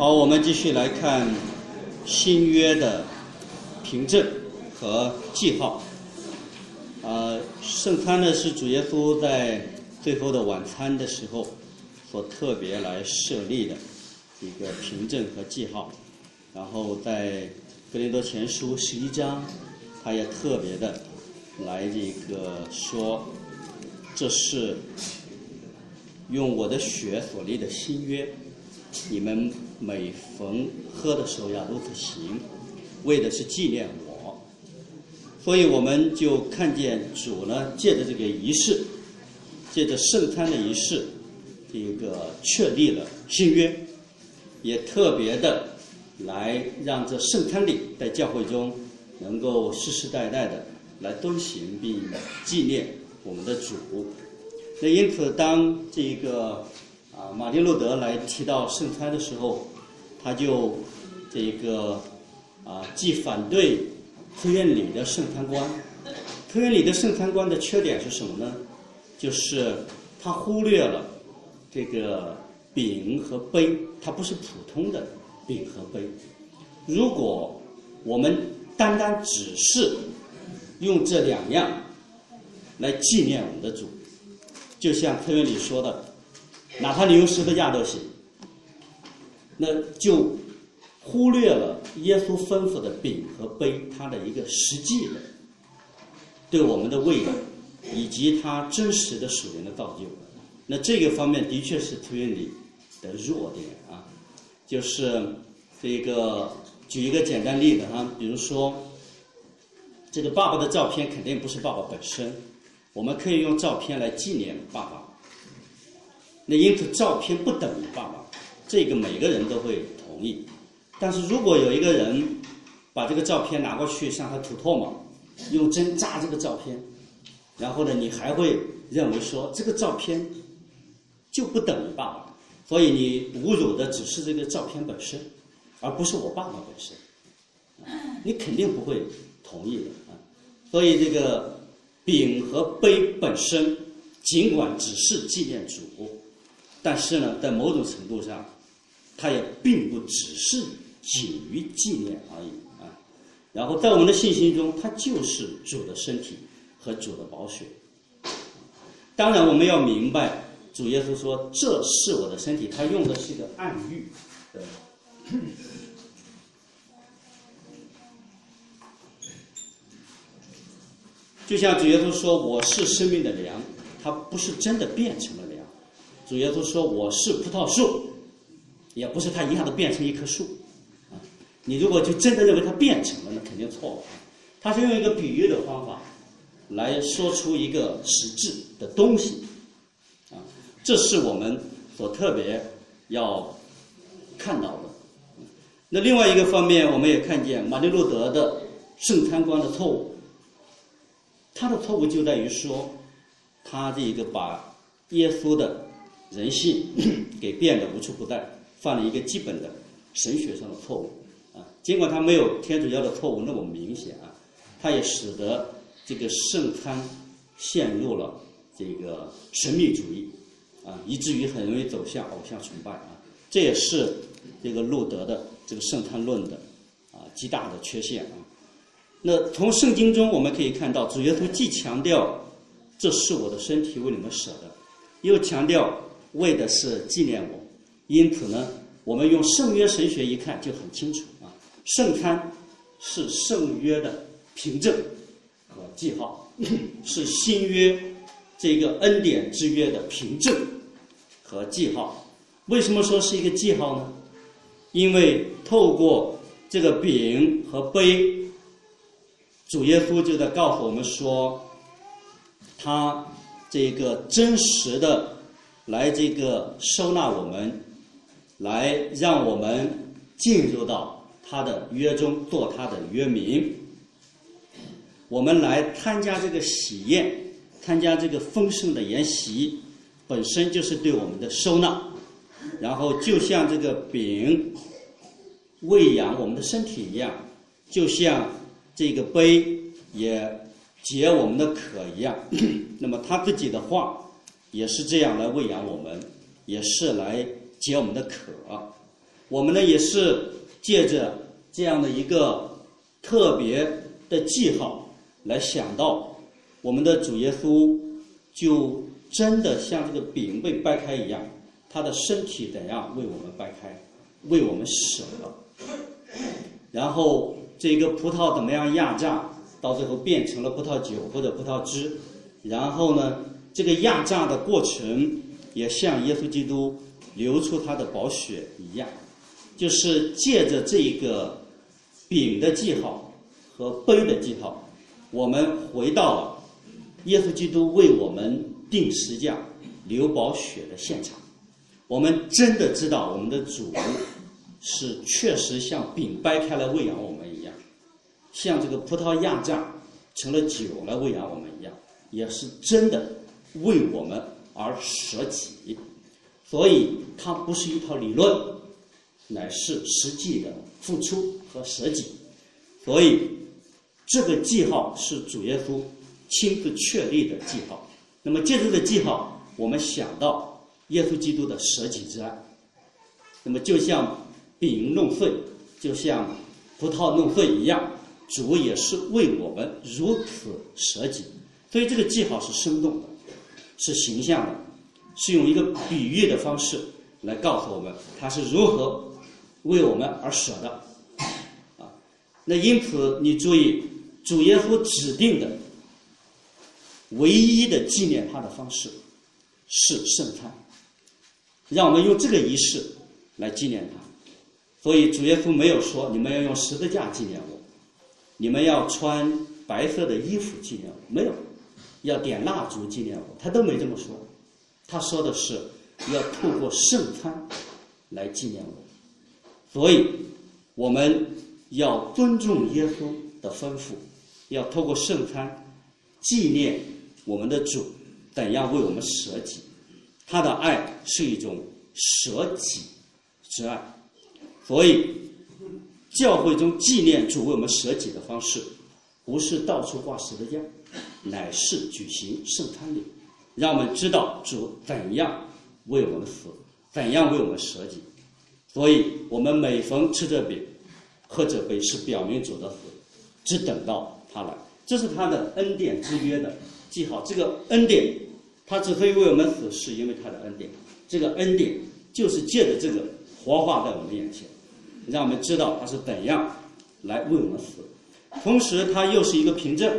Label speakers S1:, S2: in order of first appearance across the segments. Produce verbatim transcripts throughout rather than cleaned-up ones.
S1: 好，我们继续来看新约的凭证和记号。呃，圣餐呢是主耶稣在最后的晚餐的时候所特别来设立的一个凭证和记号。然后在哥林多前书十一章，他也特别的来这个说，这是用我的血所立的新约，你们每逢喝的时候要如此行，为的是纪念我。所以我们就看见主呢，借着这个仪式，借着圣餐的仪式，这个确立了新约，也特别的来让这圣餐礼在教会中能够世世代代的来遵行并纪念我们的主。那因此当这个啊马丁路德来提到圣餐的时候，他就这个啊既反对特约礼的圣餐观。特约礼的圣餐观的缺点是什么呢？就是他忽略了这个饼和杯，它不是普通的饼和杯。如果我们单单只是用这两样来纪念我们的主，就像特约里说的，哪怕你用十字架都行，那就忽略了耶稣吩咐的饼和杯它的一个实际的对我们的喂养，以及它真实的属灵的造就。那这个方面的确是特约里的弱点啊，就是这个举一个简单例子啊，比如说这个爸爸的照片肯定不是爸爸本身，我们可以用照片来纪念爸爸。那因此照片不等于爸爸，这个每个人都会同意。但是如果有一个人把这个照片拿过去向他吐唾沫，用针扎这个照片，然后呢你还会认为说这个照片就不等于爸爸，所以你侮辱的只是这个照片本身，而不是我爸爸本身，你肯定不会同意的啊。所以这个饼和杯本身尽管只是纪念主，但是呢在某种程度上它也并不只是仅于纪念而已啊。然后在我们的信心中，它就是主的身体和主的宝血。当然我们要明白主耶稣说这是我的身体，他用的是一个暗喻，对。就像主耶稣说我是生命的粮，他不是真的变成了粮。主耶稣说我是葡萄树，也不是他一下子变成一棵树啊。你如果就真的认为它变成了，那肯定错了。他是用一个比喻的方法来说出一个实质的东西啊，这是我们所特别要看到的。那另外一个方面，我们也看见马丁路德的圣餐观的错误。他的错误就在于说，他这个把耶稣的人性给变得无处不在，犯了一个基本的神学上的错误啊。尽管他没有天主教的错误那么明显啊，他也使得这个圣餐陷入了这个神秘主义啊，以至于很容易走向偶像崇拜啊。这也是这个路德的这个圣餐论的啊极大的缺陷啊。那从圣经中我们可以看到，主耶稣既强调这是我的身体为你们舍的，又强调为的是纪念我。因此呢，我们用圣约神学一看就很清楚啊，圣餐是圣约的凭证和记号，是新约这个恩典之约的凭证和记号。为什么说是一个记号呢？因为透过这个饼和杯，主耶稣就在告诉我们说，他这个真实的来这个收纳我们，来让我们进入到他的约中，做他的约民。我们来参加这个喜宴，参加这个丰盛的筵席，本身就是对我们的收纳。然后就像这个饼喂养我们的身体一样，就像这个杯也解我们的渴一样，那么他自己的话也是这样来喂养我们，也是来解我们的渴。 我们呢也是借着这样的一个特别的记号来想到我们的主耶稣就真的像这个饼被掰开一样，他的身体怎样为我们掰开，为我们舍了。然后这个葡萄怎么样压榨，到最后变成了葡萄酒或者葡萄汁。然后呢，这个压榨的过程也像耶稣基督流出他的宝血一样，就是借着这个饼的记号和杯的记号，我们回到了耶稣基督为我们钉十架流宝血的现场。我们真的知道我们的主是确实像饼掰开来喂养我们一样，像这个葡萄压榨成了酒来喂养我们一样，也是真的为我们而舍己。所以它不是一套理论，乃是实际的付出和舍己。所以这个记号是主耶稣亲自确立的记号。那么借助这个记号，我们想到耶稣基督的舍己之爱。那么就像饼弄碎，就像葡萄弄碎一样，主也是为我们如此舍己。所以这个记号是生动的，是形象的，是用一个比喻的方式来告诉我们他是如何为我们而舍的啊。那因此你注意，主耶稣指定的唯一的纪念他的方式是圣餐，让我们用这个仪式来纪念他。所以主耶稣没有说你们要用十字架纪念我，你们要穿白色的衣服纪念我，没有，要点蜡烛纪念我，他都没这么说。他说的是要透过圣餐来纪念我。所以我们要尊重耶稣的吩咐，要透过圣餐纪念我们的主怎样为我们舍己。他的爱是一种舍己之爱。所以教会中纪念主为我们舍己的方式，不是到处挂十字架，乃是举行圣餐礼，让我们知道主怎样为我们死，怎样为我们舍己。所以我们每逢吃这饼喝这杯，是表明主的死，只等到他来。这是他的恩典之约的记号。这个恩典他之所以为我们死，是因为他的恩典。这个恩典就是借着这个活化在我们眼前，让我们知道他是怎样来为我们死。同时他又是一个凭证，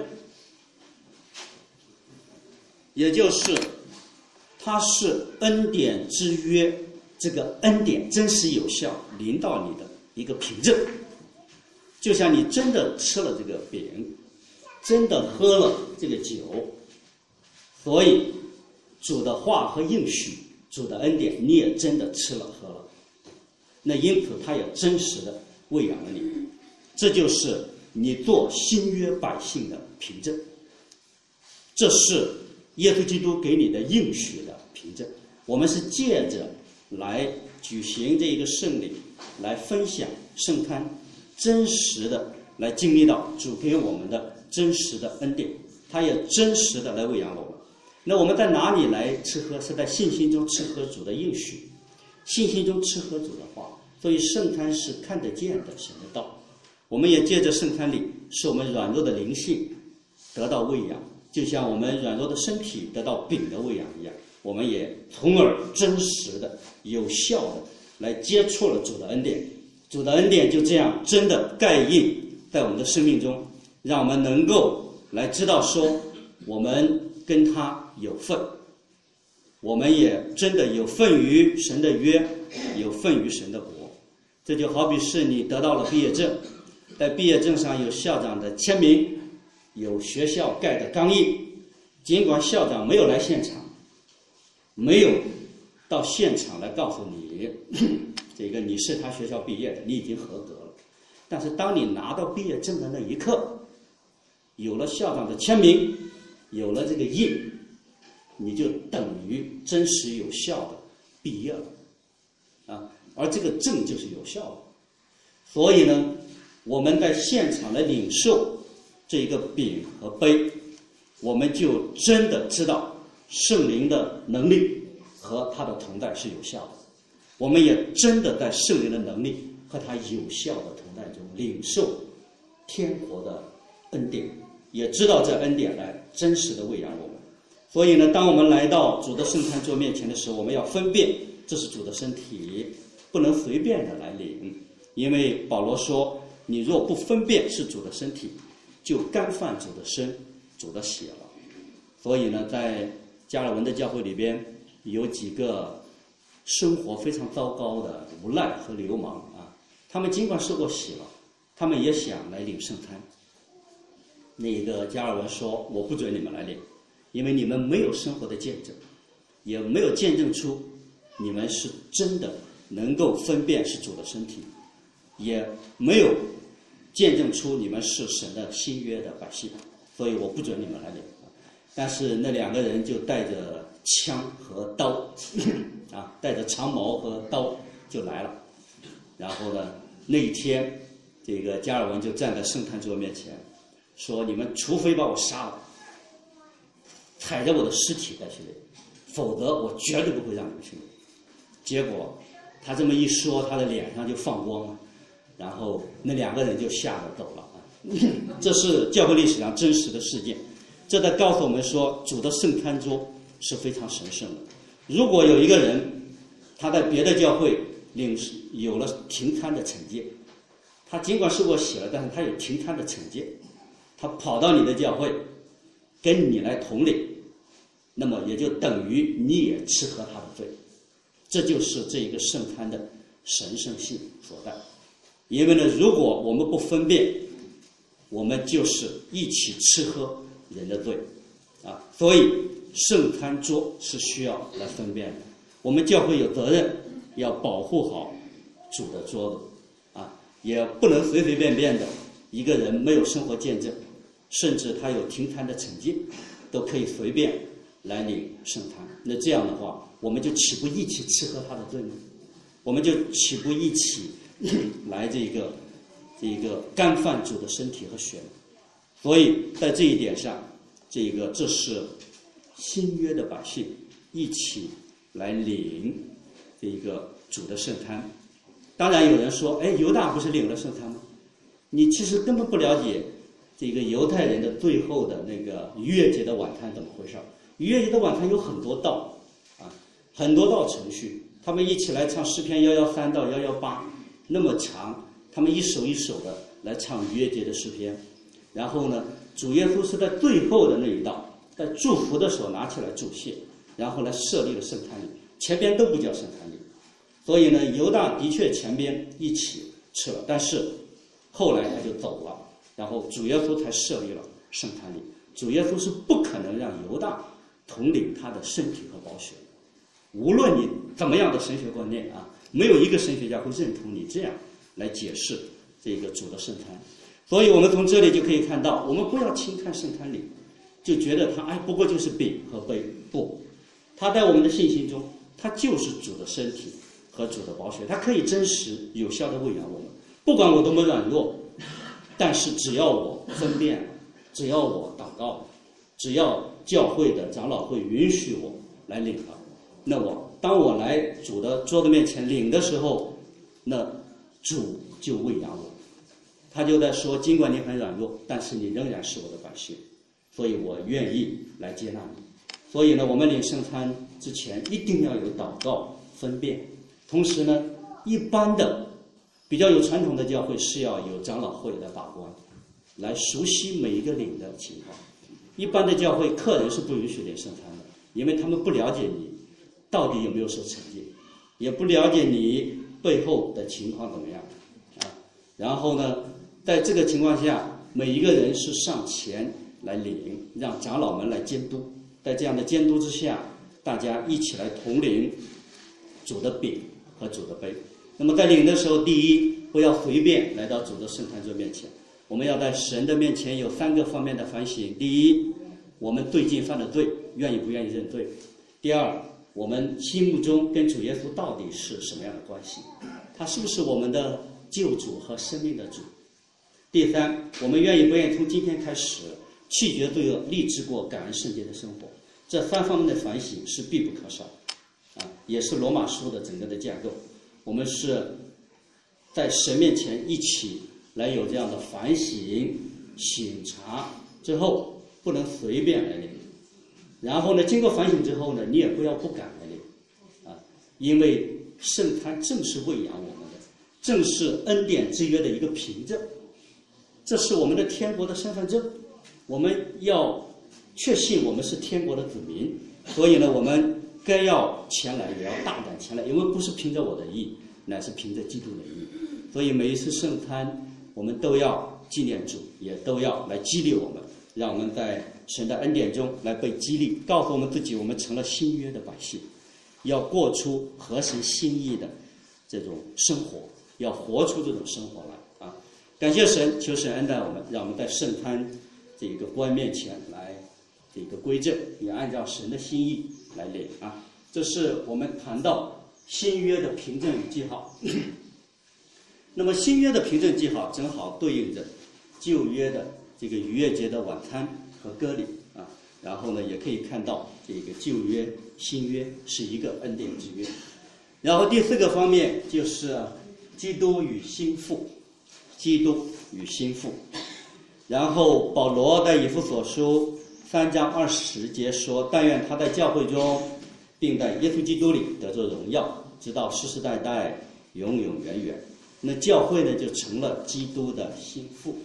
S1: 也就是它是恩典之约，这个恩典真实有效临到你的一个凭证。就像你真的吃了这个饼，真的喝了这个酒，所以主的话和应许，主的恩典你也真的吃了喝了，那因此他也真实的喂养了你。这就是你做新约百姓的凭证，这是耶稣基督给你的应许的凭证。我们是借着来举行这一个圣礼，来分享圣餐，真实的来经历到主给我们的真实的恩典，他也真实的来喂养我们。那我们在哪里来吃喝？是在信心中吃喝主的应许，信心中吃喝主的话。所以圣餐是看得见的神的道。我们也借着圣餐礼，使我们软弱的灵性得到喂养，就像我们软弱的身体得到饼的喂养一样，我们也从而真实的有效的来接触了主的恩典。主的恩典就这样真的盖印在我们的生命中，让我们能够来知道说我们跟他有份，我们也真的有份于神的约，有份于神的国。这就好比是你得到了毕业证，在毕业证上有校长的签名，有学校盖的钢印，尽管校长没有来现场，没有到现场来告诉你这个你是他学校毕业的，你已经合格了，但是当你拿到毕业证的那一刻，有了校长的签名，有了这个印，你就等于真实有效的毕业了啊！而这个证就是有效的。所以呢，我们在现场来领受这一个饼和杯，我们就真的知道圣灵的能力和他的同在是有效的。 我们也真的在圣灵的能力和他有效的同在中领受天国的恩典，也知道这恩典来真实的喂养我们。所以呢，当我们来到主的圣餐桌面前的时候，我们要分辨这是主的身体，不能随便的来领，因为保罗说，你若不分辨是主的身体，就干犯主的身、主的血了。所以呢，在加尔文的教会里边，有几个生活非常糟糕的无赖和流氓啊，他们尽管受过洗了，他们也想来领圣餐。那个加尔文说，我不准你们来领，因为你们没有生活的见证，也没有见证出你们是真的能够分辨是主的身体，也没有见证出你们是神的新约的百姓，所以我不准你们来领。但是那两个人就带着枪和刀啊，带着长矛和刀就来了。然后呢，那一天这个加尔文就站在圣餐桌面前说，你们除非把我杀了，踩着我的尸体再去领，否则我绝对不会让你们去领。结果他这么一说，他的脸上就放光了，然后那两个人就吓得走了啊。这是教会历史上真实的事件，这在告诉我们说，主的圣餐桌是非常神圣的。如果有一个人他在别的教会领有了停餐的惩戒，他尽管受过洗了，但是他有停餐的惩戒，他跑到你的教会跟你来同领，那么也就等于你也吃喝他的罪。这就是这一个圣餐的神圣性所在。因为呢，如果我们不分辨，我们就是一起吃喝人的罪啊。所以圣餐桌是需要来分辨的。我们教会有责任要保护好主的桌子啊，也不能随随便便的一个人没有生活见证，甚至他有停餐的惩戒，都可以随便来领圣餐。那这样的话，我们就岂不一起吃喝他的罪吗？我们就岂不一起来这个这个干犯主的身体和血吗？所以在这一点上，这个这是新约的百姓一起来领这个主的圣餐。当然有人说，哎，犹大不是领了圣餐吗？你其实根本不了解这个犹太人的最后的那个逾越节的晚餐怎么回事。逾越节的晚餐有很多道啊，很多道程序，他们一起来唱诗篇一一三到一一八，那么长，他们一首一首的来唱逾越节的诗篇。然后呢，主耶稣是在最后的那一道，在祝福的时候拿起来祝谢，然后来设立了圣餐礼，前边都不叫圣餐礼。所以呢，犹大的确前边一起吃了，但是后来他就走了，然后主耶稣才设立了圣餐礼。主耶稣是不可能让犹大统领他的身体和宝血，无论你怎么样的神学观念啊，没有一个神学家会认同你这样来解释这个主的圣餐。所以我们从这里就可以看到，我们不要轻看圣餐礼，就觉得它哎不过就是饼和杯，不，它在我们的信心中，它就是主的身体和主的宝血，它可以真实有效的喂养我们。不管我多么软弱，但是只要我分辨了，只要我祷告了，只要教会的长老会允许我来领了，那我当我来主的桌子面前领的时候，那主就喂养我。他就在说，尽管你很软弱，但是你仍然是我的百姓，所以我愿意来接纳你。所以呢，我们领圣餐之前一定要有祷告分辨。同时呢，一般的比较有传统的教会是要有长老会来把关，来熟悉每一个领的情况。一般的教会客人是不允许领圣餐的，因为他们不了解你到底有没有受惩戒，也不了解你背后的情况怎么样啊。然后呢，在这个情况下，每一个人是上前来领，让长老们来监督。在这样的监督之下，大家一起来统领主的饼和主的杯。那么在领的时候，第一，不要随便来到主的圣餐桌面前，我们要在神的面前有三个方面的反省。第一，我们最近犯的罪，愿意不愿意认罪？第二，我们心目中跟主耶稣到底是什么样的关系？他是不是我们的救主和生命的主？第三，我们愿意不愿意从今天开始弃绝罪恶，立志过感恩圣洁的生活？这三方面的反省是必不可少。 啊，也是罗马书的整个的架构。我们是在神面前一起来有这样的反省、省察之后，不能随便来领。然后呢，经过反省之后呢，你也不要不敢来领，啊，因为圣餐正是喂养我们的，正是恩典之约的一个凭证，这是我们的天国的身份证，我们要确信我们是天国的子民，所以呢，我们该要前来，也要大胆前来，因为不是凭着我的义，乃是凭着基督的义。所以每一次圣餐，我们都要纪念主，也都要来激励我们，让我们在神的恩典中来被激励，告诉我们自己，我们成了新约的百姓，要过出合神心意的这种生活，要活出这种生活来啊！感谢神，求神恩待我们，让我们在圣餐这个官面前来这个归正，也按照神的心意来领啊！这是我们谈到新约的凭证与记号。那么新约的凭证记号正好对应着旧约的这个逾越节的晚餐和割礼啊，然后呢，也可以看到这个旧约、新约是一个恩典之约。然后第四个方面就是基督与心腹，基督与心腹。然后保罗在以弗所书三章二十节说：“但愿他在教会中，并在耶稣基督里得着荣耀，直到世世代代，永永远远。”那教会呢，就成了基督的心腹。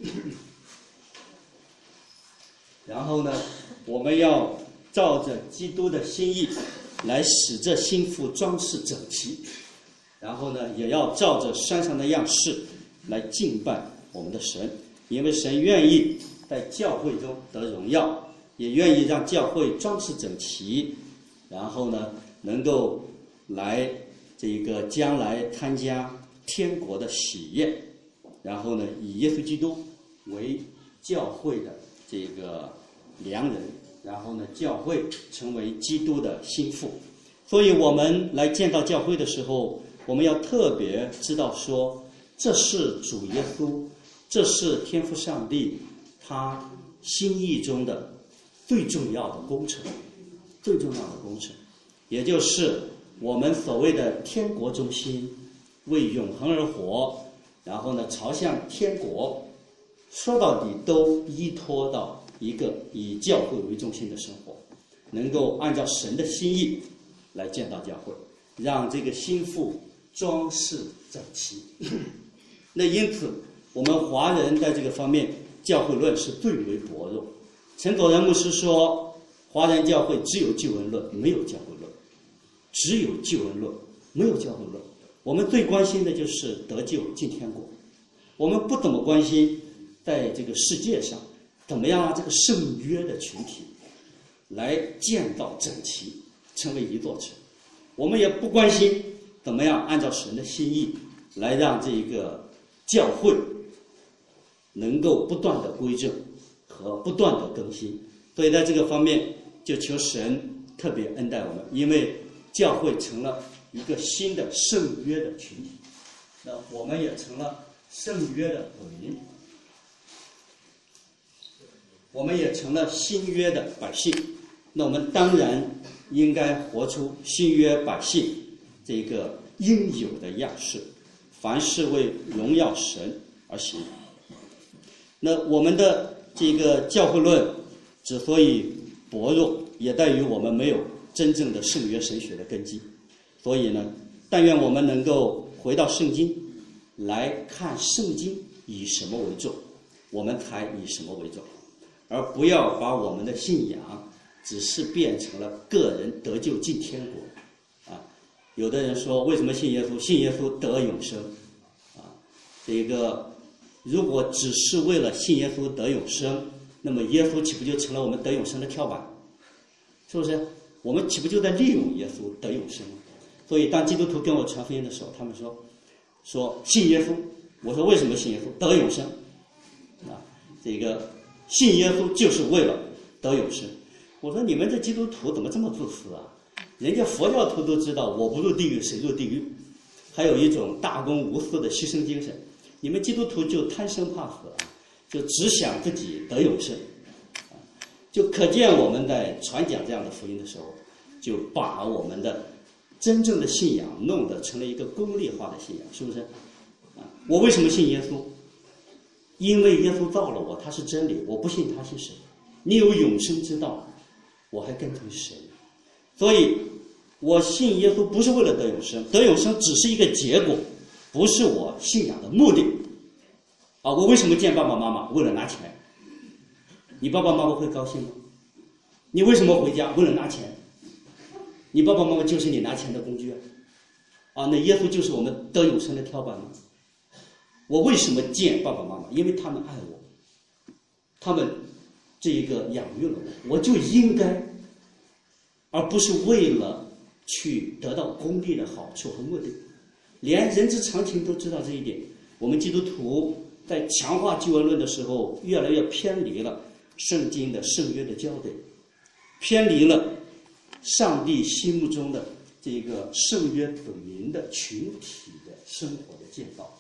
S1: 然后呢，我们要照着基督的心意来使这心腹装饰整齐，然后呢，也要照着山上的样式来敬拜我们的神，因为神愿意在教会中得荣耀，也愿意让教会装饰整齐，然后呢，能够来这个将来参加天国的喜宴，然后呢，以耶稣基督为教会的这个良人，然后呢，教会成为基督的心腹。所以我们来建造教会的时候，我们要特别知道说，这是主耶稣，这是天父上帝他心意中的最重要的工程，最重要的工程，也就是我们所谓的天国中心，为永恒而活，然后呢，朝向天国，说到底都依托到一个以教会为中心的生活，能够按照神的心意来建造教会，让这个心腹装饰整齐。那因此，我们华人在这个方面，教会论是最为薄弱。陈佐仁牧师说，华人教会只有救恩论，没有教会论，只有救恩论，没有教会论。我们最关心的就是得救进天国，我们不怎么关心在这个世界上怎么样让这个圣约的群体来建造整齐，成为一座城。我们也不关心怎么样按照神的心意来让这个教会能够不断的归正和不断的更新。所以在这个方面，就求神特别恩待我们，因为教会成了一个新的圣约的群体，那我们也成了圣约的子民，我们也成了新约的百姓。那我们当然应该活出新约百姓这个应有的样式，凡事为荣耀神而行。那我们的这个教会论之所以薄弱，也在于我们没有真正的圣约神学的根基。所以呢，但愿我们能够回到圣经来看圣经以什么为重，我们才以什么为重，而不要把我们的信仰只是变成了个人得救进天国啊。有的人说，为什么信耶稣？信耶稣得永生啊。这个如果只是为了信耶稣得永生，那么耶稣岂不就成了我们得永生的跳板？是不是？我们岂不就在利用耶稣得永生？所以当基督徒跟我传福音的时候，他们说说信耶稣，我说为什么信耶稣？得永生啊。这个信耶稣就是为了得永生。我说你们这基督徒怎么这么自私啊？人家佛教徒都知道，我不入地狱谁入地狱，还有一种大公无私的牺牲精神。你们基督徒就贪生怕死啊，就只想自己得永生啊，就可见我们在传讲这样的福音的时候，就把我们的真正的信仰弄得成了一个功利化的信仰，是不是？啊，我为什么信耶稣？因为耶稣造了我，他是真理，我不信他是神。你有永生之道，我还跟从谁？所以我信耶稣不是为了得永生，得永生只是一个结果，不是我信仰的目的。啊，我为什么见爸爸妈妈？为了拿钱。你爸爸妈妈会高兴吗？你为什么回家？为了拿钱。你爸爸妈妈就是你拿钱的工具啊！那耶稣就是我们得永生的跳板吗？我为什么见爸爸妈妈？因为他们爱我，他们这一个养育了我，我就应该，而不是为了去得到功利的好处和目的。连人之常情都知道这一点，我们基督徒在强化救恩论的时候，越来越偏离了圣经的圣约的教导，偏离了上帝心目中的这个圣约本民的群体的生活的建造，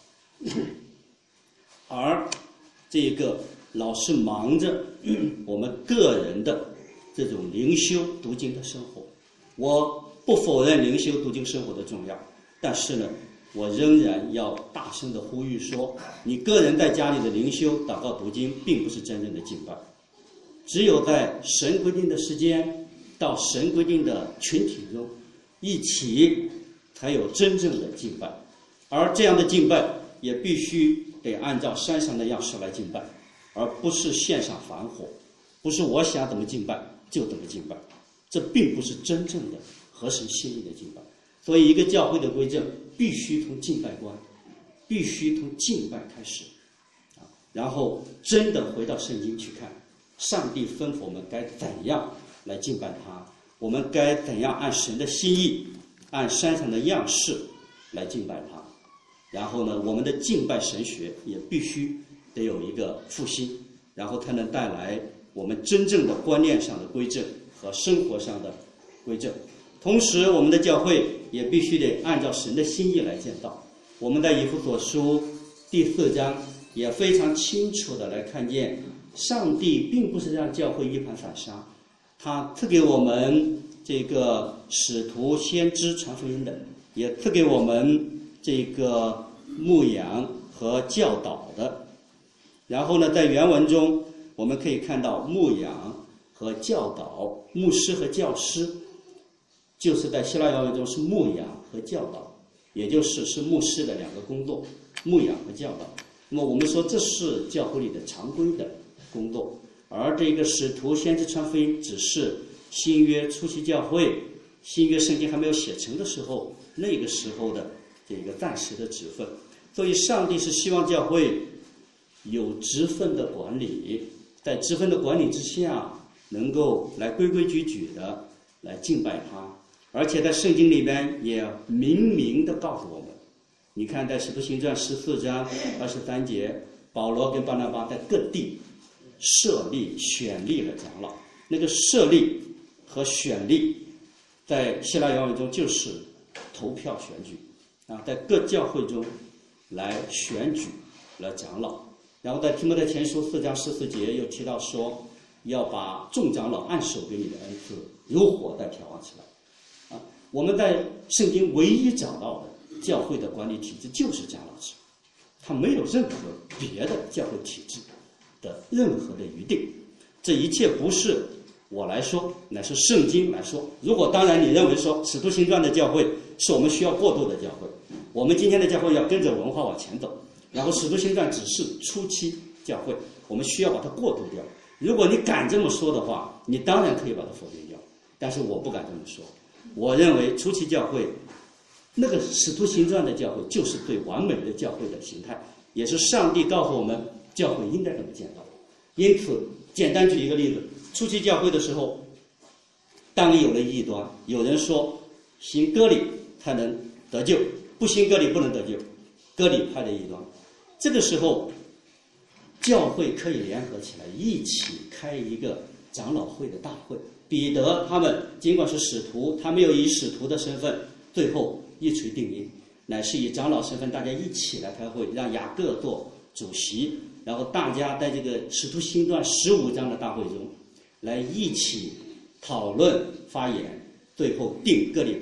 S1: 而这个老是忙着我们个人的这种灵修读经的生活。我不否认灵修读经生活的重要，但是呢，我仍然要大声的呼吁说，你个人在家里的灵修祷告读经并不是真正的敬拜，只有在神规定的时间到神规定的群体中一起才有真正的敬拜，而这样的敬拜也必须得按照山上的样式来敬拜，而不是献上凡火，不是我想怎么敬拜就怎么敬拜，这并不是真正的合神心意的敬拜。所以一个教会的归正必须从敬拜观，必须从敬拜开始，啊，然后真的回到圣经去看，上帝吩咐我们该怎样来敬拜他，我们该怎样按神的心意，按山上的样式来敬拜他。然后呢，我们的敬拜神学也必须得有一个复兴，然后才能带来我们真正的观念上的归正和生活上的归正。同时我们的教会也必须得按照神的心意来建造。我们在以弗所书第四章也非常清楚的来看见，上帝并不是让教会一盘散沙，他赐给我们这个使徒先知传福音的，也赐给我们这个牧养和教导的。然后呢，在原文中我们可以看到牧养和教导，牧师和教师，就是在希腊原文中是牧养和教导，也就是是牧师的两个工作，牧养和教导。那么我们说这是教会里的常规的工作，而这个使徒先知传福音只是新约初期教会，新约圣经还没有写成的时候，那个时候的这个暂时的职分。所以上帝是希望教会有职分的管理，在职分的管理之下能够来规规矩矩的来敬拜他。而且在圣经里边也明明的告诉我们，你看在使徒行传十四章二十三节，保罗跟巴拿巴在各地设立选立了长老。那个设立和选立在希腊原文中就是投票选举啊，在各教会中来选举了长老。然后在提摩太前书四章十四节又提到说，要把众长老按手给你的恩赐如火在调旺起来。我们在圣经唯一找到的教会的管理体制就是长老制，它没有任何别的教会体制的任何的余地。这一切不是我来说，乃是圣经来说。如果当然你认为说使徒行传的教会是我们需要过渡的教会，我们今天的教会要跟着文化往前走，然后使徒行传只是初期教会，我们需要把它过渡掉。如果你敢这么说的话，你当然可以把它否定掉，但是我不敢这么说。我认为初期教会那个使徒行传的教会就是最完美的教会的形态，也是上帝告诉我们教会应该怎么建造。因此简单举一个例子，初期教会的时候，当里有了异端，有人说行割礼才能得救，不行割礼不能得救，割礼派的异端。这个时候教会可以联合起来一起开一个长老会的大会。彼得他们尽管是使徒，他没有以使徒的身份最后一锤定音，乃是以长老身份大家一起来开会，让雅各做主席，然后大家在这个使徒行传十五章的大会中来一起讨论发言，最后定割礼派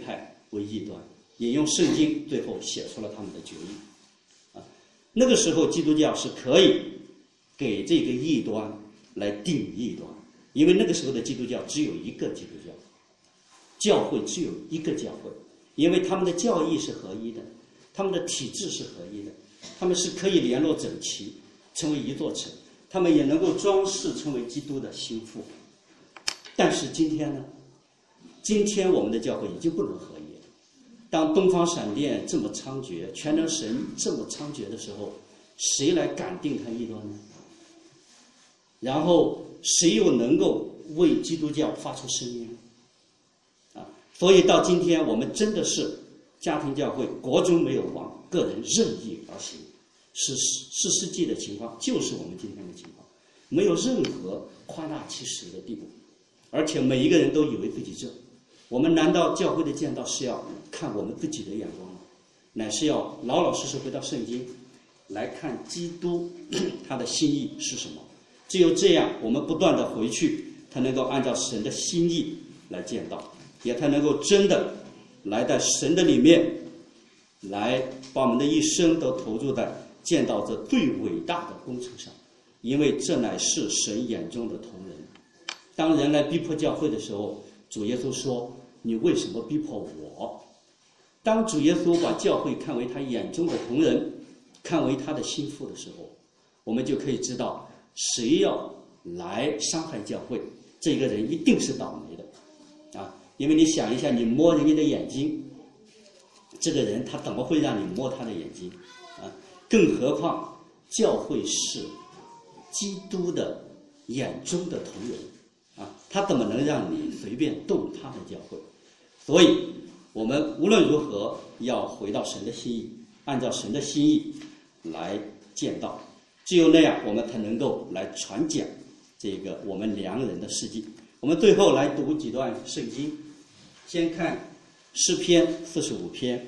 S1: 为异端，引用圣经，最后写出了他们的决议。啊，那个时候基督教是可以给这个异端来定异端，因为那个时候的基督教只有一个基督教，教会只有一个教会，因为他们的教义是合一的，他们的体制是合一的，他们是可以联络整齐，成为一座城，他们也能够装饰成为基督的心腹。但是今天呢？今天我们的教会已经不能合一了。当东方闪电这么猖獗，全能神这么猖獗的时候，谁来敢定他异端呢？然后谁又能够为基督教发出声音？啊，所以到今天我们真的是家庭教会，国中没有王，个人任意而行，是是世纪的情况，就是我们今天的情况，没有任何夸大其词的地步，而且每一个人都以为自己正。我们难道教会的建造是要看我们自己的眼光吗？乃是要老老实实回到圣经来看基督他的心意是什么。只有这样，我们不断的回去，才能够按照神的心意来建造，也才能够真的来在神的里面，来把我们的一生都投注在建造这最伟大的工程上，因为这乃是神眼中的同人。当人来逼迫教会的时候，主耶稣说：“你为什么逼迫我？”当主耶稣把教会看为他眼中的同人，看为他的心腹的时候，我们就可以知道，谁要来伤害教会，这个人一定是倒霉的啊！因为你想一下，你摸人家的眼睛，这个人他怎么会让你摸他的眼睛啊？更何况教会是基督的眼中的同人啊，他怎么能让你随便动他的教会？所以我们无论如何要回到神的心意，按照神的心意来建造，只有那样我们才能够来传讲这个我们良人的事迹。我们最后来读几段圣经，先看诗篇四十五篇。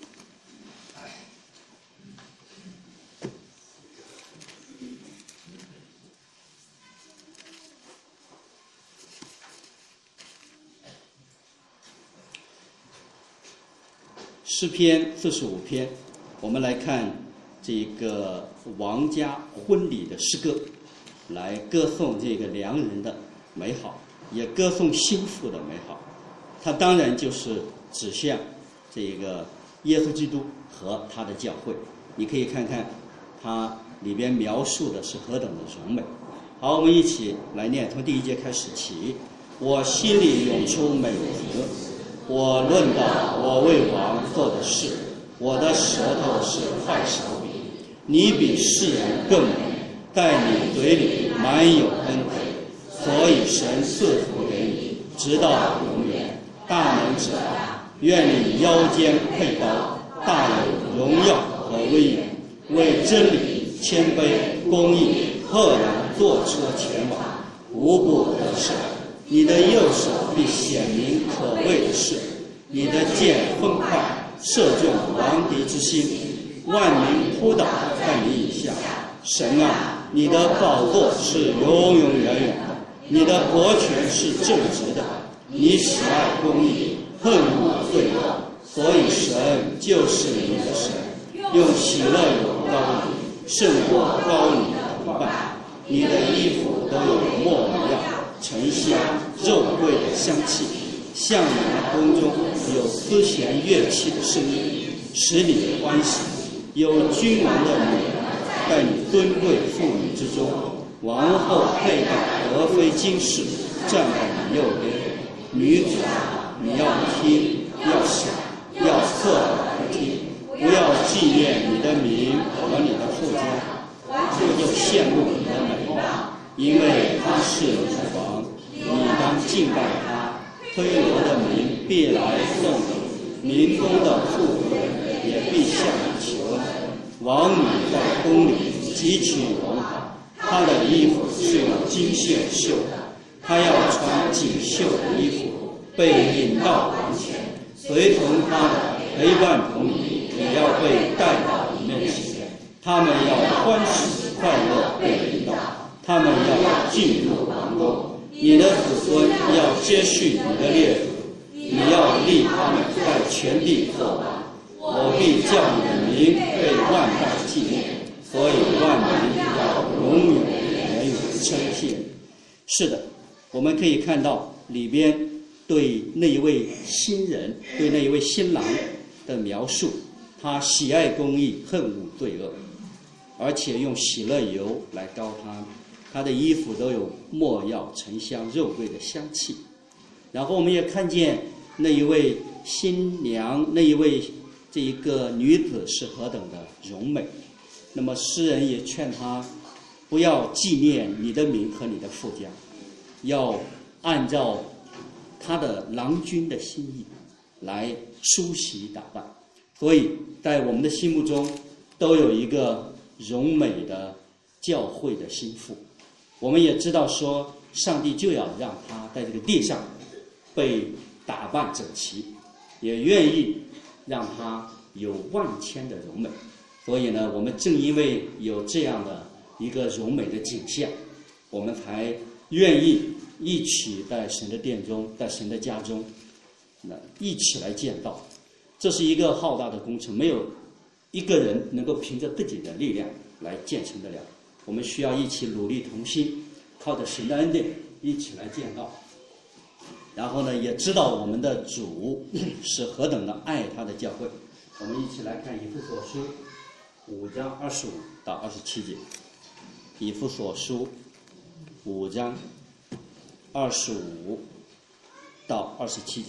S1: 诗篇四十五篇，我们来看这个王家婚礼的诗歌，来歌颂这个良人的美好，也歌颂心腹的美好。它当然就是指向这个耶稣基督和他的教会。你可以看看它里边描述的是何等的荣美。好，我们一起来念，从第一节开始起。我心里涌出美词，我论到我为王做的事，我的舌头是快手笔。你比世人更美，在你嘴里满有恩惠，所以神赐福给你，直到永远。大能者啊，愿你腰间佩刀，大有荣耀和威严，为真理、谦卑、公义，赫然坐车前往，无不得胜。你的右手必显明可畏的事，你的箭锋快，射中王敌之心，万民扑倒在你以下。神啊，你的宝座是永永远远的，你的国权是正直的，你喜爱公义，恨恶罪恶，所以神就是你的神，用喜乐油膏你，胜过膏你的同伴。你的衣服都有没药、沉香、肉桂的香气，向你的宫中有丝弦乐器的声音，使你欢喜。有君王的女儿在你尊贵妇女之中，王后佩戴德妃金饰，站在你右边。女子啊，你要听，要想，要侧耳而听，不要纪念你的名和你的父家，不就羡慕你的美貌，因为他是你的王，你当敬拜他。推罗的民必来送你，民中的富贵也必向你求恩。王女在宫里极其荣华，她的衣服是用金线绣的，她要穿锦绣的衣服，被引到王前，随从她的陪伴童女也要被带到你面前。他们要欢喜快乐被引导，他们要进入王宫。你的子孙要接续你的列祖， 你要立他们在全地作王。我必叫你的名被万代纪念，所以万民要永远言语称谢你。是的，我们可以看到里边对那一位新人，对那一位新郎的描述，他喜爱公义，恨恶罪恶，而且用喜乐油来膏他，他的衣服都有没药、沉香、肉桂的香气。然后我们也看见那一位新娘，那一位这一个女子是何等的荣美。那么诗人也劝他不要纪念你的名和你的父家，要按照他的郎君的心意来梳洗打扮。所以在我们的心目中都有一个荣美的教会的心腹。我们也知道说上帝就要让他在这个地上被打扮整齐，也愿意让他有万千的荣美。所以呢，我们正因为有这样的一个荣美的景象，我们才愿意一起在神的殿中，在神的家中，那一起来建造。这是一个浩大的工程，没有一个人能够凭着自己的力量来建成得了。我们需要一起努力同心，靠着神的恩典一起来建造。然后呢，也知道我们的主是何等的爱他的教会。我们一起来看以弗所书五章二十五到二十七节。以弗所书五章二十五到二十七节。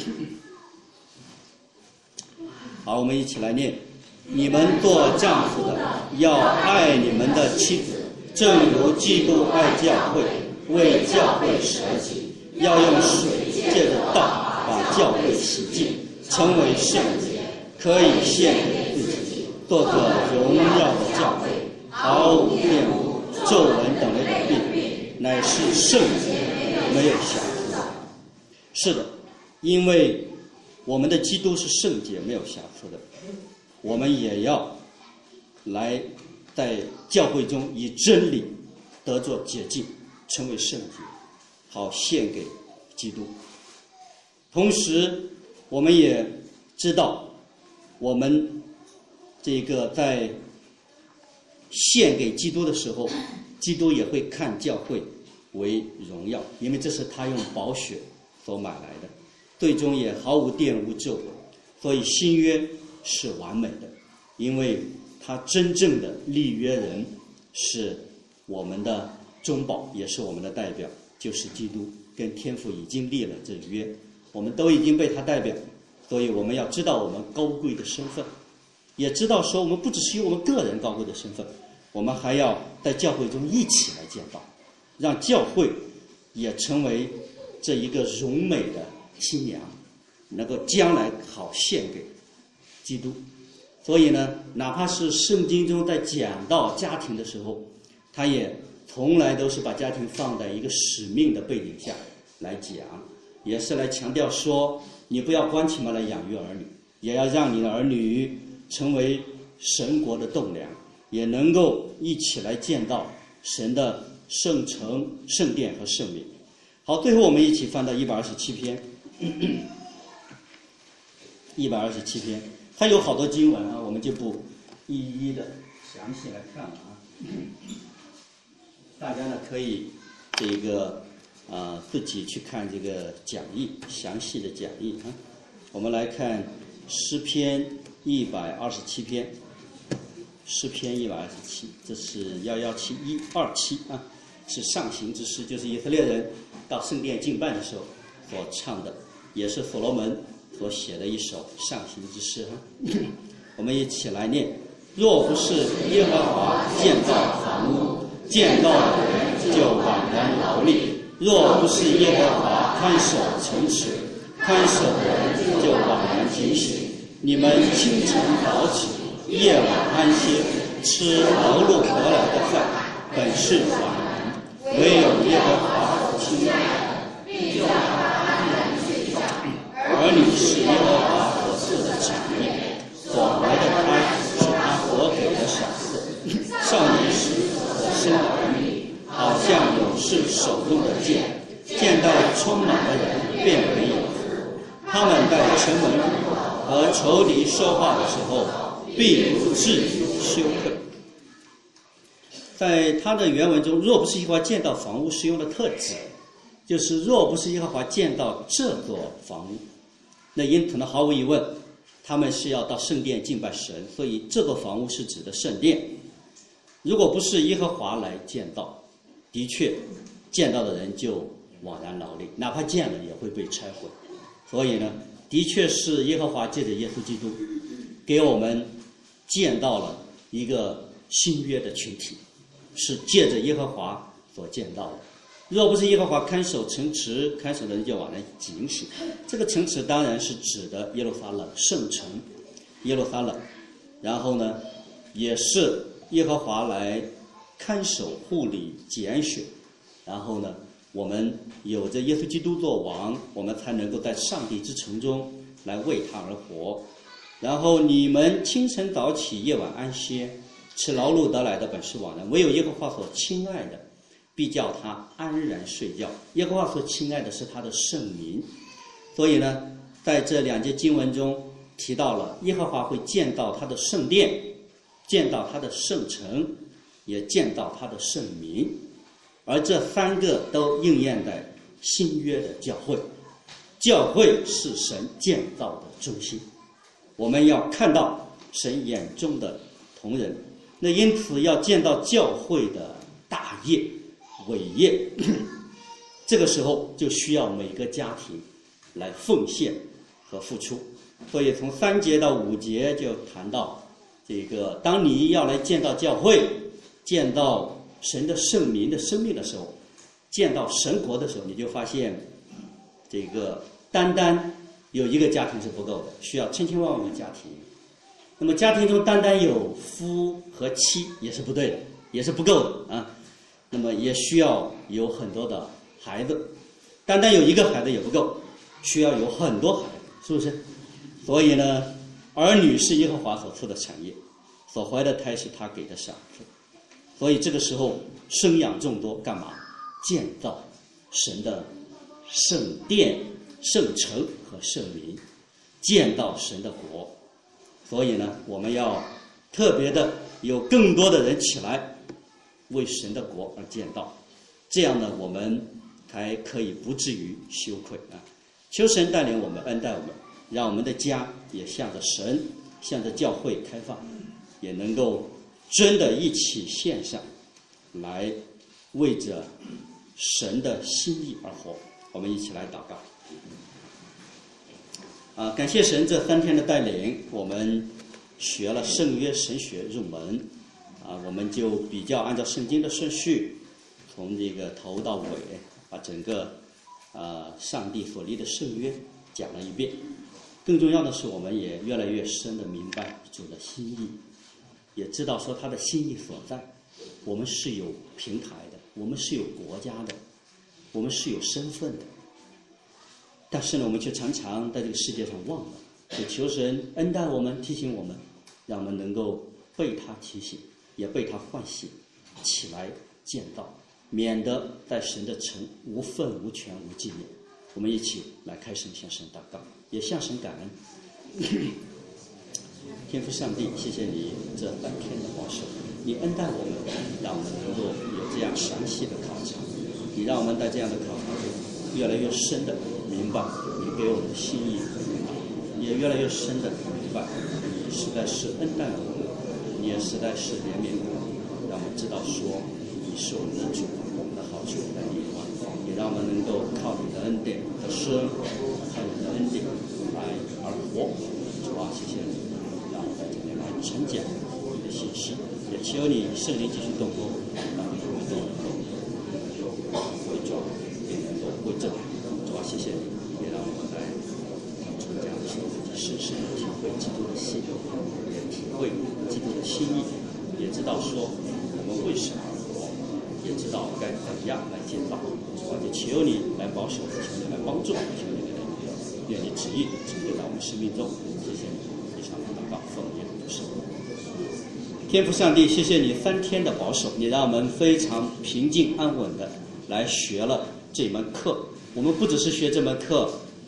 S1: 好，我们一起来念：你们做丈夫的要爱你们的妻子，正如基督爱教会，为教会舍己，要用水借着道把教会洗净，成为圣洁，可以献给自己，做个荣耀的教会，毫无玷污、皱纹等类的病，乃是圣洁，没有瑕疵。是的，因为我们的基督是圣洁没有瑕疵的，我们也要来在教会中以真理得作洁净，成为圣洁，好献给基督。同时我们也知道，我们这个在献给基督的时候，基督也会看教会为荣耀，因为这是他用宝血所买来的，最终也毫无玷污皱纹。所以新约是完美的，因为他真正的立约人是我们的中保，也是我们的代表，就是基督，跟天父已经立了这约，我们都已经被他代表。所以我们要知道我们高贵的身份，也知道说我们不只是有我们个人高贵的身份，我们还要在教会中一起来建造，让教会也成为这一个荣美的新娘，能够将来好献给基督。所以呢，哪怕是圣经中在讲到家庭的时候，他也从来都是把家庭放在一个使命的背景下来讲，也是来强调说，你不要关起门来养育儿女，也要让你的儿女成为神国的栋梁，也能够一起来建造神的圣城、圣殿和圣名。好，最后我们一起翻到一百二十七篇。一百二十七篇，它有好多经文啊，我们就不一一的详细来看了啊。大家呢可以这个啊、呃、自己去看这个讲义，详细的讲义啊。我们来看诗篇一百二十七篇，诗篇一百二十七，这是幺幺七一二七啊，是上行之诗，就是以色列人到圣殿敬拜的时候所唱的，也是所罗门所写的一首上行之诗哈。我们一起来念：若不是耶和华建造房屋，建造的人就枉然劳力；若不是耶和华看守城池，看守的人就枉然警醒。你们清晨早起，夜晚安歇，吃劳碌得来的饭，本是枉然；唯有耶和华所亲爱的，必叫他安然睡觉。儿女是耶和华所赐的产业，所怀的胎是他所给的赏赐。少年时所生的儿女，好像勇士手中的剑，见到充满的人，便为有福。 他们在城门和仇敌说话的时候，必不至于羞愧。在他的原文中，若不是耶和华建造房屋，是用的特指，就是若不是耶和华建造这座房屋，那因此呢，毫无疑问，他们是要到圣殿敬拜神，所以这座房屋是指的圣殿。如果不是耶和华来建造，的确建造的人就枉然劳力，哪怕建了也会被拆毁。所以呢，的确是耶和华借着耶稣基督给我们建造了一个新约的群体，是借着耶和华所建造的。若不是耶和华看守城池，看守的人就枉然警醒。这个城池当然是指的耶路撒冷圣城，耶路撒冷。然后呢，也是耶和华来看守、护理、拣选。然后呢，我们有着耶稣基督做王，我们才能够在上帝之城中来为他而活。然后你们清晨早起，夜晚安歇，吃劳碌得来的本是枉然，唯有耶和华所亲爱的，必叫他安然睡觉。耶和华所亲爱的是他的圣民。所以呢，在这两节经文中提到了耶和华会建造他的圣殿，建造他的圣城，也建造他的圣民。而这三个都应验在新约的教会。教会是神建造的中心，我们要看到神眼中的同人。那因此要建造教会的大业伟业，这个时候就需要每个家庭来奉献和付出。所以从三节到五节就谈到这个，当你要来建造教会，建造神的圣民的生命的时候，建造神国的时候，你就发现这个单单有一个家庭是不够的，需要千千万万个家庭。那么家庭中单单有夫和妻也是不对的，也是不够的啊。那么也需要有很多的孩子，单单有一个孩子也不够，需要有很多孩子，是不是？所以呢，儿女是耶和华所赐的产业，所怀的胎是他给的赏赐。所以这个时候生养众多，干嘛？建造神的圣殿、圣城和圣民，建造神的国。所以呢，我们要特别的有更多的人起来为神的国而建造，这样呢，我们才可以不至于羞愧啊！求神带领我们，恩待我们，让我们的家也向着神、向着教会开放，也能够真的一起献上来，为着神的心意而活。我们一起来祷告。啊，感谢神这三天的带领，我们学了圣约神学入门。啊，我们就比较按照圣经的顺序，从这个头到尾，把整个啊上帝所立的圣约讲了一遍。更重要的是，我们也越来越深的明白主的心意，也知道说他的心意所在。我们是有平台的，我们是有国家的，我们是有身份的。但是呢，我们却常常在这个世界上忘了。就求神恩待我们，提醒我们，让我们能够被他提醒，也被他唤醒，起来建造，免得在神的城无份无权无纪念。我们一起来开声向神祷告，也向神感恩。天父上帝，谢谢你这半天的保守，你恩待我们，让我们能够有这样详细的考察，你让我们在这样的考察中越来越深的明白你给我们的心意，也越来越深的明白你实在是恩待了我们，你也实在是怜悯我们，让我们知道说你是我们的主，我们的好处在你外，也让我们能够靠你的恩典得生，靠你的恩典来而活。主啊，谢谢你，让我们在这里来传讲你的信息，也求你圣灵继续动工，让你的活动能够回转，也能够归正。主啊，谢谢你，也让我们来传讲的时候深深的体会基督的心，也体会基督的心意，也知道说我们为什么而活，也知道该怎样来建造。主啊，就求你来保守，求你来帮助，求你来领导，愿你旨意成就在我们生命中。谢谢你，以上的祷告奉耶稣的圣名。天父上帝，谢谢你三天的保守，你让我们非常平静安稳的来学了这门课。我们不只是学这门课，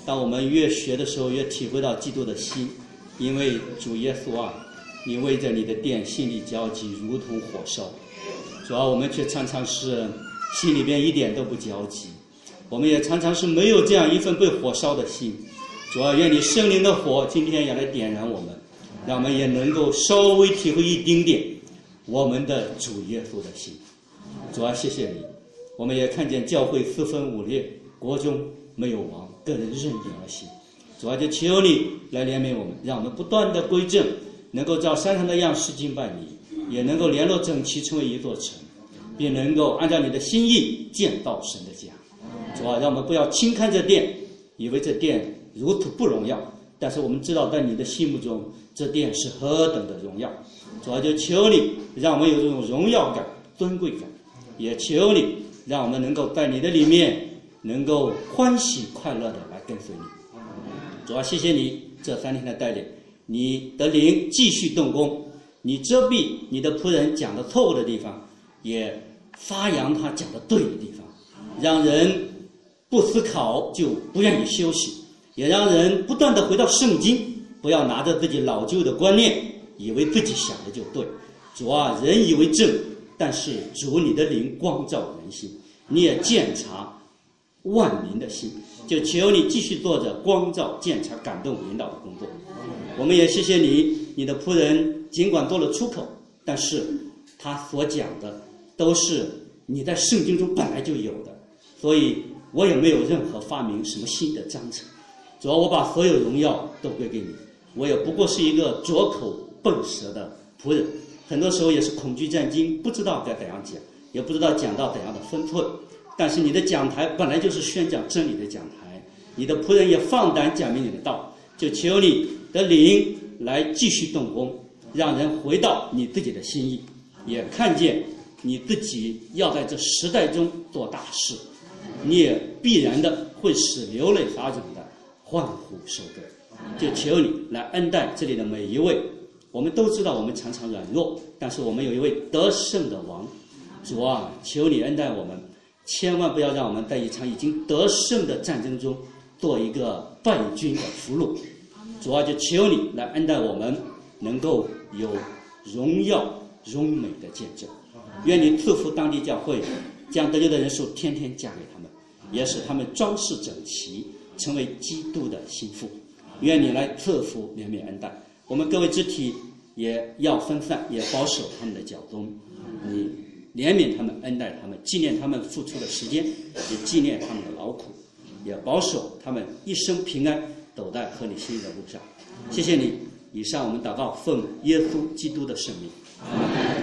S1: 当我们越学的时候，越体会到基督的心，因为主耶稣啊，你为着你的殿心里焦急，如同火烧。主要我们却常常是心里边一点都不焦急，我们也常常是没有这样一份被火烧的心。主要愿你圣灵的火今天也来点燃我们，让我们也能够稍微体会一丁点我们的主耶稣的心。主啊，谢谢你，我们也看见教会四分五裂，国中没有王，个人任意而行。主啊，就求你来怜悯我们，让我们不断的归正，能够照山上的样式敬拜你，也能够联络整齐成为一座城，并能够按照你的心意建造神的家。主啊，让我们不要轻看这殿，以为这殿如此不荣耀，但是我们知道在你的心目中这殿是何等的荣耀。主啊，就求你让我们有这种荣耀感、尊贵感，也求你让我们能够在你的里面能够欢喜快乐的来跟随你。主啊，谢谢你这三天的带领，你的灵继续动工，你遮蔽你的仆人讲的错误的地方，也发扬他讲的对的地方，让人不思考就不愿意休息，也让人不断的回到圣经，不要拿着自己老旧的观念以为自己想的就对。主啊，人以为正，但是主你的灵光照人心，你也鉴察万民的心，就求你继续做着光照、鉴察、感动、引导的工作。我们也谢谢你，你的仆人尽管做了出口，但是他所讲的都是你在圣经中本来就有的，所以我也没有任何发明什么新的章程。主要我把所有荣耀都归给你，我也不过是一个拙口笨舌的仆人，很多时候也是恐惧战惊，不知道该怎样讲，也不知道讲到怎样的分寸。但是你的讲台本来就是宣讲真理的讲台，你的仆人也放胆讲明你的道，就求你的灵来继续动工，让人回到你自己的心意，也看见你自己要在这时代中做大事，你也必然的会使流泪撒种的欢呼收割。就求你来恩待这里的每一位。我们都知道我们常常软弱，但是我们有一位得胜的王。主啊，求你恩待我们，千万不要让我们在一场已经得胜的战争中做一个败军的俘虏。主啊，就求你来恩待我们，能够有荣耀荣美的见证。愿你赐福当地教会，将得救的人数天天加给他们，也使他们装饰整齐，成为基督的心腹。愿你来赐福怜悯恩待我们各位肢体，也要分散，也保守他们的脚踪。你怜悯他们，恩待他们，纪念他们付出的时间，也纪念他们的劳苦，也保守他们一生平安，走在合你心意的路上。谢谢你。以上我们祷告，奉耶稣基督的圣名。